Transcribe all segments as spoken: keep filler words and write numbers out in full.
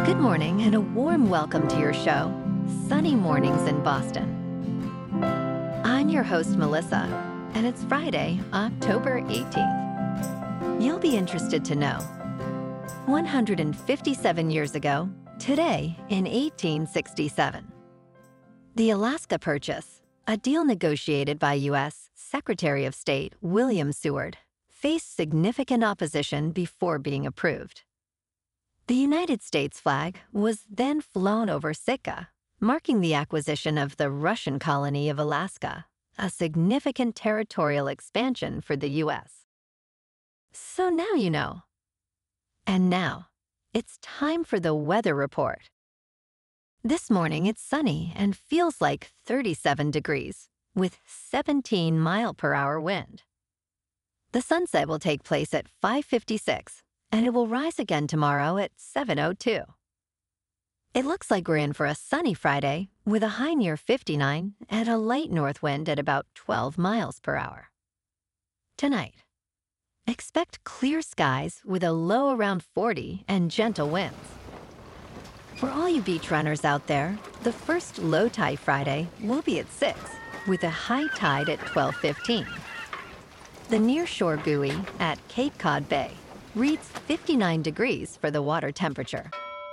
Good morning and a warm welcome to your show, Sunny Mornings in Boston. I'm your host, Melissa, and it's Friday, October eighteenth. You'll be interested to know, one hundred fifty-seven years ago, today in eighteen sixty-seven, the Alaska Purchase, a deal negotiated by U S Secretary of State William Seward, faced significant opposition before being approved. The United States flag was then flown over Sitka, marking the acquisition of the Russian colony of Alaska, a significant territorial expansion for the U S. So now you know. And now, it's time for the weather report. This morning it's sunny and feels like thirty-seven degrees, with seventeen mile per hour wind. The sunset will take place at five fifty-six, and it will rise again tomorrow at seven oh two. It looks like we're in for a sunny Friday with a high near fifty-nine and a light north wind at about twelve miles per hour. Tonight, expect clear skies with a low around forty and gentle winds. For all you beach runners out there, the first low tide Friday will be at six, with a high tide at twelve fifteen. The nearshore buoy at Cape Cod Bay reads fifty-nine degrees for the water temperature.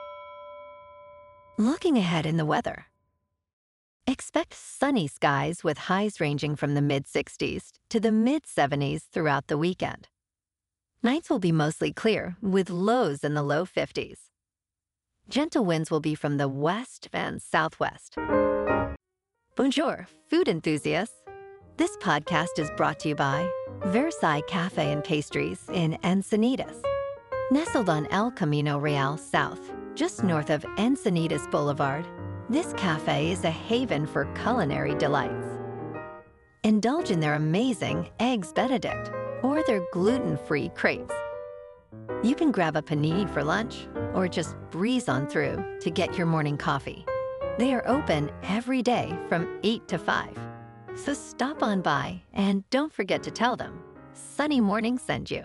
Looking ahead in the weather, expect sunny skies with highs ranging from the mid sixties to the mid seventies throughout the weekend. Nights will be mostly clear with lows in the low fifties. Gentle winds will be from the west and southwest. Bonjour, food enthusiasts. This podcast is brought to you by Versailles Cafe and Pastries in Encinitas. Nestled on El Camino Real South, just north of Encinitas Boulevard, this cafe is a haven for culinary delights. Indulge in their amazing Eggs Benedict or their gluten-free crepes. You can grab a panini for lunch or just breeze on through to get your morning coffee. They are open every day from eight to five. So stop on by and don't forget to tell them Sunny Morning sent you.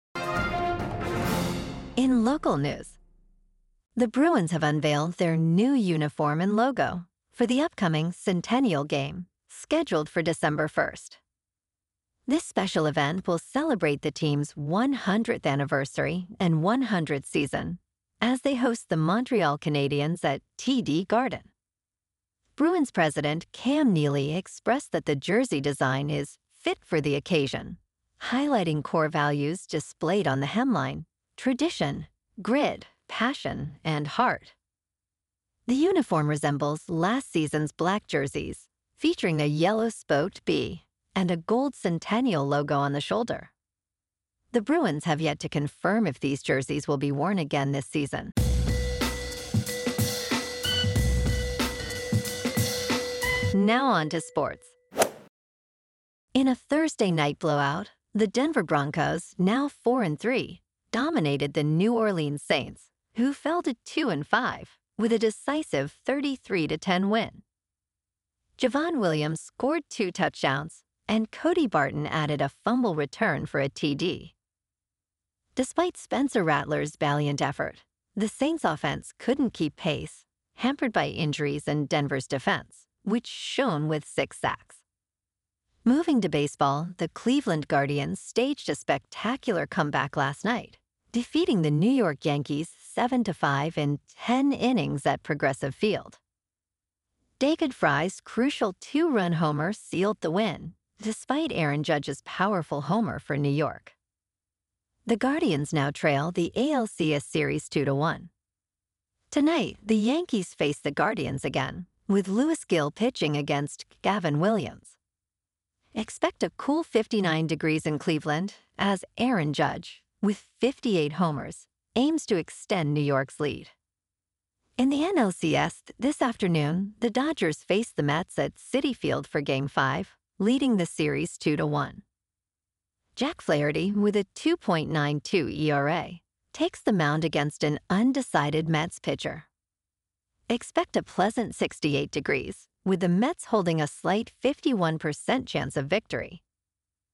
In local news, the Bruins have unveiled their new uniform and logo for the upcoming Centennial Game, scheduled for December first. This special event will celebrate the team's one hundredth anniversary and one hundredth season as they host the Montreal Canadiens at T D Garden. Bruins president Cam Neely expressed that the jersey design is fit for the occasion, highlighting core values displayed on the hemline: tradition, grit, passion, and heart. The uniform resembles last season's black jerseys, featuring a yellow spoked bee and a gold Centennial logo on the shoulder. The Bruins have yet to confirm if these jerseys will be worn again this season. Now on to sports. In a Thursday night blowout, the Denver Broncos, now four and three, dominated the New Orleans Saints, who fell to two and five, with a decisive thirty-three to ten win. Javon Williams scored two touchdowns, and Cody Barton added a fumble return for a T D. Despite Spencer Rattler's valiant effort, the Saints' offense couldn't keep pace, hampered by injuries in Denver's defense, which shone with six sacks. Moving to baseball, the Cleveland Guardians staged a spectacular comeback last night, defeating the New York Yankees seven to five in ten innings at Progressive Field. David Fry's crucial two-run homer sealed the win, despite Aaron Judge's powerful homer for New York. The Guardians now trail the A L C S Series two to one. Tonight, the Yankees face the Guardians again, with Lewis Gill pitching against Gavin Williams. Expect a cool fifty-nine degrees in Cleveland as Aaron Judge, with fifty-eight homers, aims to extend New York's lead. In the N L C S this afternoon, the Dodgers face the Mets at Citi Field for Game five, leading the series two to one. Jack Flaherty, with a two point nine two E R A, takes the mound against an undecided Mets pitcher. Expect a pleasant sixty-eight degrees, with the Mets holding a slight fifty-one percent chance of victory.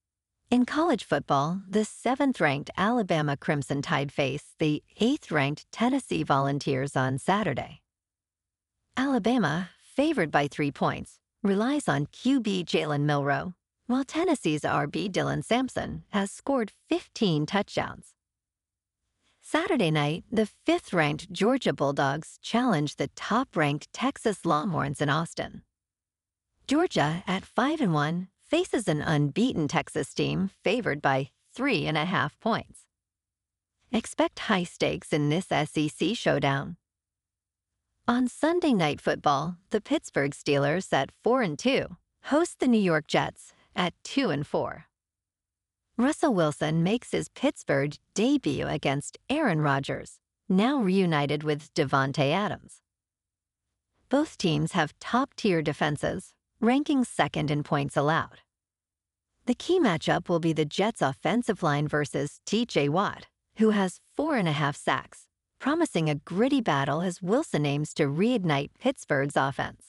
In college football, the seventh-ranked Alabama Crimson Tide face the eighth-ranked Tennessee Volunteers on Saturday. Alabama, favored by three points, relies on Q B Jalen Milroe, while Tennessee's R B Dylan Sampson has scored fifteen touchdowns. Saturday night, the fifth-ranked Georgia Bulldogs challenge the top-ranked Texas Longhorns in Austin. Georgia, at five and one, faces an unbeaten Texas team favored by three and a half points. Expect high stakes in this S E C showdown. On Sunday Night Football, the Pittsburgh Steelers, at four and two, host the New York Jets at two and four. Russell Wilson makes his Pittsburgh debut against Aaron Rodgers, now reunited with Davante Adams. Both teams have top-tier defenses, ranking second in points allowed. The key matchup will be the Jets' offensive line versus T J Watt, who has four and a half sacks, promising a gritty battle as Wilson aims to reignite Pittsburgh's offense.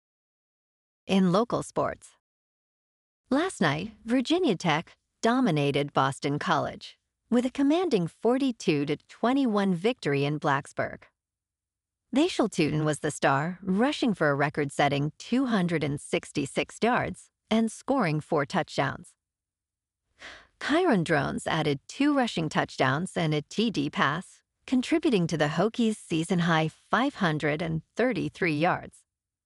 In local sports, last night, Virginia Tech dominated Boston College with a commanding forty-two to twenty-one victory in Blacksburg. Vaishal Tutin was the star, rushing for a record-setting two hundred sixty-six yards and scoring four touchdowns. Kyron Drones added two rushing touchdowns and a T D pass, contributing to the Hokies' season-high five hundred thirty-three yards.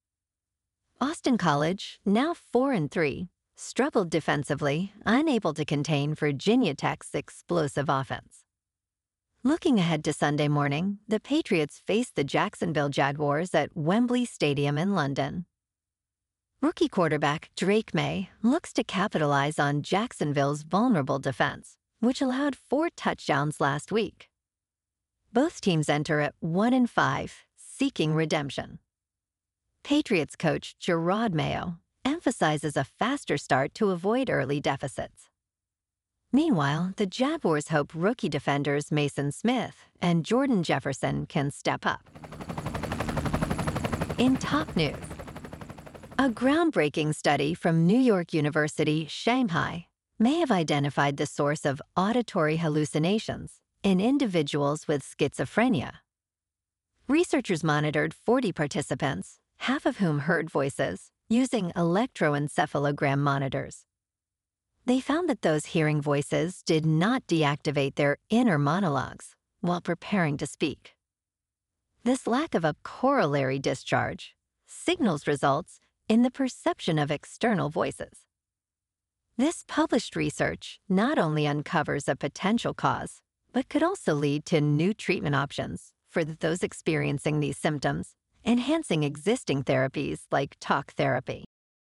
Boston College, now four and three, struggled defensively, unable to contain Virginia Tech's explosive offense. Looking ahead to Sunday morning, the Patriots face the Jacksonville Jaguars at Wembley Stadium in London. Rookie quarterback Drake May looks to capitalize on Jacksonville's vulnerable defense, which allowed four touchdowns last week. Both teams enter at one and five, seeking redemption. Patriots coach Gerard Mayo emphasizes a faster start to avoid early deficits. Meanwhile, the Jaguars hope rookie defenders Mason Smith and Jordan Jefferson can step up. In top news, a groundbreaking study from New York University, Shanghai, may have identified the source of auditory hallucinations in individuals with schizophrenia. Researchers monitored forty participants, half of whom heard voices, using electroencephalogram monitors. They found that those hearing voices did not deactivate their inner monologues while preparing to speak. This lack of a corollary discharge signals results in the perception of external voices. This published research not only uncovers a potential cause, but could also lead to new treatment options for those experiencing these symptoms, enhancing existing therapies like talk therapy.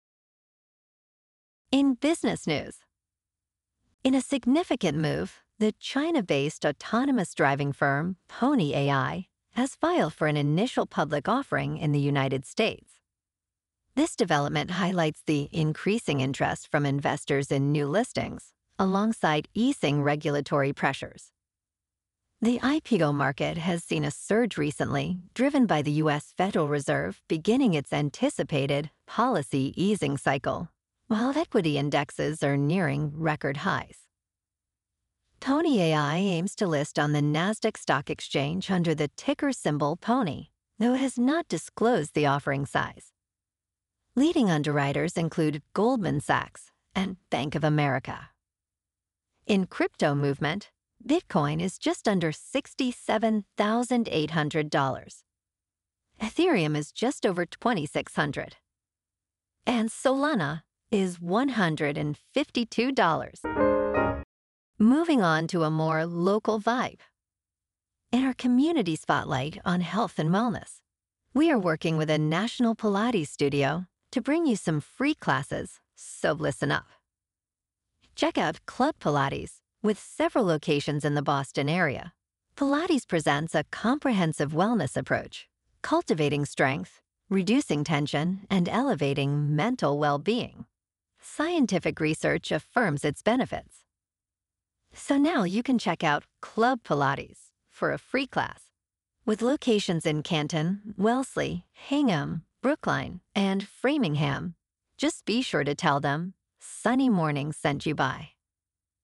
In business news, in a significant move, the China-based autonomous driving firm Pony A I has filed for an initial public offering in the United States. This development highlights the increasing interest from investors in new listings, alongside easing regulatory pressures. The I P O market has seen a surge recently, driven by the U S Federal Reserve beginning its anticipated policy easing cycle, while equity indexes are nearing record highs. Pony A I aims to list on the Nasdaq Stock Exchange under the ticker symbol PONY, though it has not disclosed the offering size. Leading underwriters include Goldman Sachs and Bank of America. In crypto movement, Bitcoin is just under sixty-seven thousand eight hundred dollars. Ethereum is just over twenty-six hundred dollars. And Solana is one hundred fifty-two dollars. Moving on to a more local vibe. In our community spotlight on health and wellness, we are working with a national Pilates studio to bring you some free classes, so listen up. Check out Club Pilates. With several locations in the Boston area, Pilates presents a comprehensive wellness approach, cultivating strength, reducing tension, and elevating mental well-being. Scientific research affirms its benefits. So now you can check out Club Pilates for a free class. With locations in Canton, Wellesley, Hingham, Brookline, and Framingham, just be sure to tell them Sunny Morning sent you by.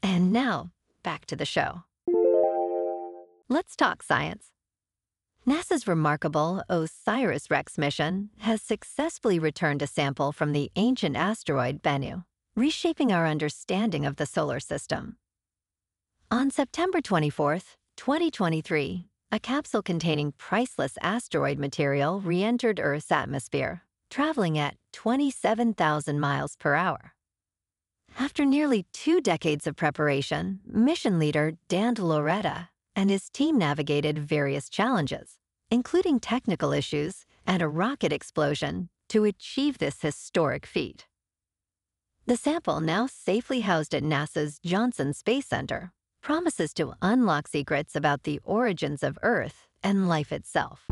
And now, back to the show. Let's talk science. NASA's remarkable OSIRIS-REx mission has successfully returned a sample from the ancient asteroid Bennu, reshaping our understanding of the solar system. On September twenty-fourth, twenty twenty-three, a capsule containing priceless asteroid material re-entered Earth's atmosphere, traveling at twenty-seven thousand miles per hour. After nearly two decades of preparation, mission leader Dan Loretta and his team navigated various challenges, including technical issues and a rocket explosion, to achieve this historic feat. The sample, now safely housed at NASA's Johnson Space Center, promises to unlock secrets about the origins of Earth and life itself.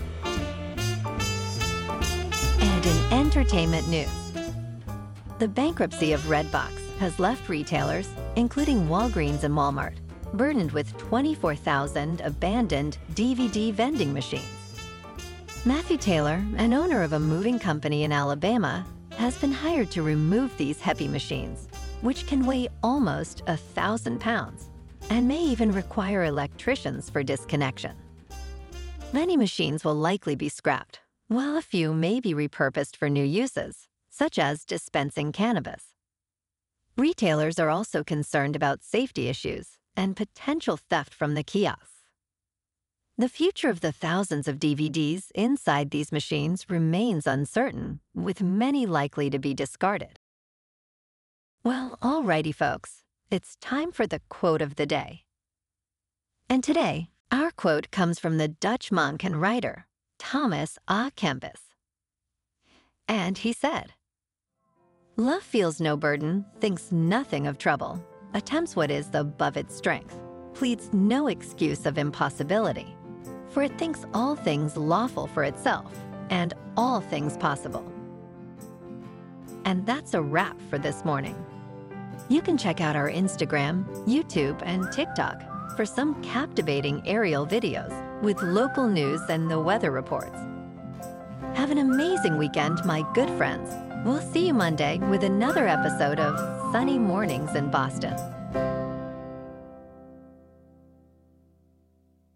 And in entertainment news, the bankruptcy of Redbox has left retailers, including Walgreens and Walmart, burdened with twenty-four thousand abandoned D V D vending machines. Matthew Taylor, an owner of a moving company in Alabama, has been hired to remove these heavy machines, which can weigh almost a thousand pounds and may even require electricians for disconnection. Many machines will likely be scrapped, while a few may be repurposed for new uses, such as dispensing cannabis. Retailers are also concerned about safety issues and potential theft from the kiosks. The future of the thousands of D V Ds inside these machines remains uncertain, with many likely to be discarded. Well, alrighty, folks, it's time for the quote of the day. And today, our quote comes from the Dutch monk and writer, Thomas A. Kempis. And he said, "Love feels no burden, thinks nothing of trouble, attempts what is above its strength, pleads no excuse of impossibility, for it thinks all things lawful for itself, and all things possible." And that's a wrap for this morning. You can check out our Instagram, YouTube, and TikTok for some captivating aerial videos with local news and the weather reports. Have an amazing weekend, my good friends. We'll see you Monday with another episode of Sunny Mornings in Boston.